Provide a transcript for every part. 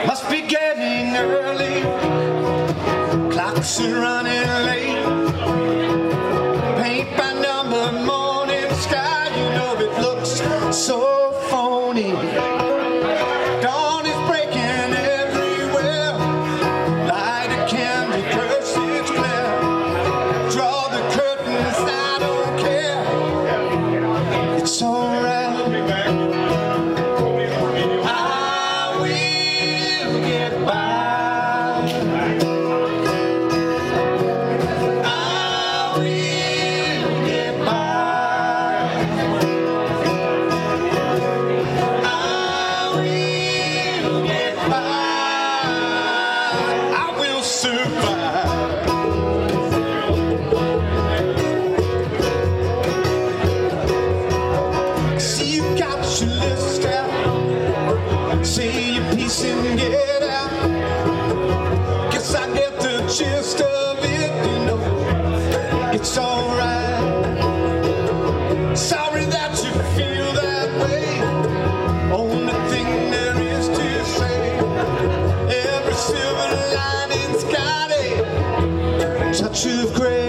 Must be getting early, clocks are running late. Paint by number, morning sky, you know it looks so phony. Dawn is breaking everywhere, light a candle, curse its glare. Draw the curtains, I don't care, it's alright. Say your piece and get out. Guess I get the gist of it, you know. It's alright. Sorry that you feel that way. Only thing there is to say, every silver lining's got a touch of gray.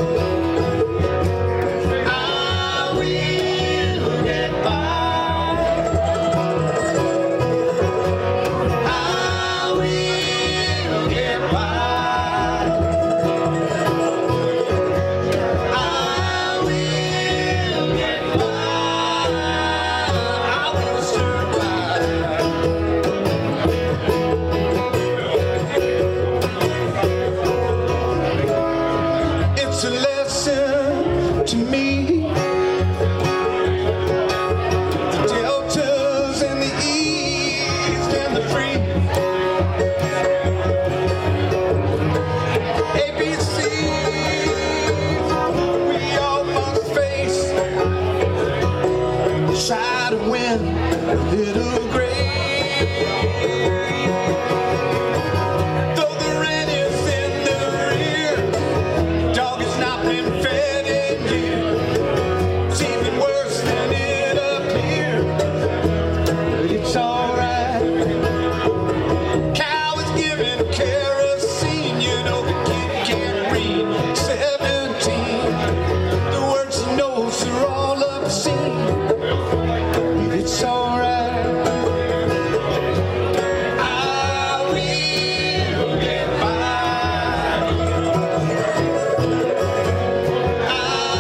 It's a lesson to me. The deltas and the east and the free. ABC, we all must face. Try to win a little grace. It's alright. I will get by. I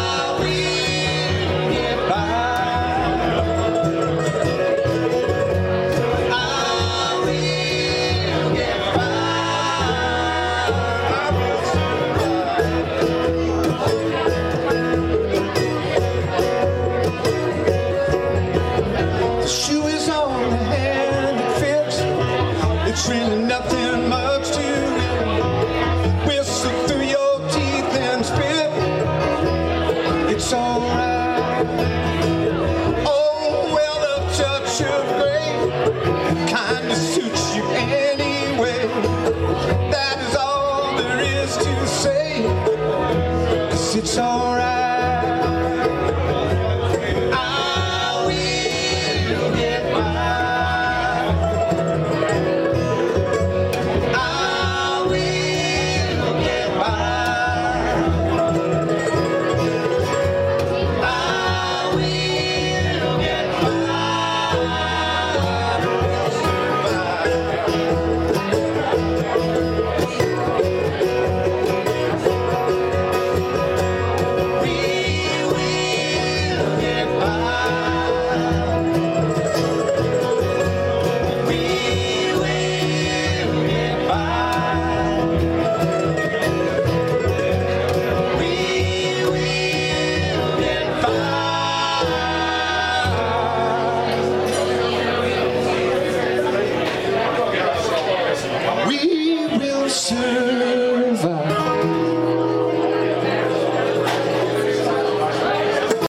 will get by. I will get by. I will survive. The shoe is on the hand that fits. It's really nothing much to it. Whistle through your teeth and spit. It's alright. Oh, well, a touch of gray kinda suits you anyway. That is all there is to say, 'cause it's alright.